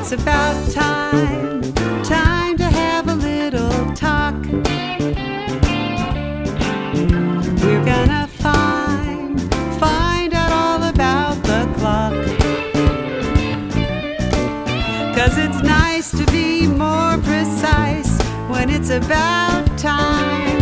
It's about time to have a little talk. We're gonna find out all about the clock. 'Cause it's nice to be more precise when it's about time.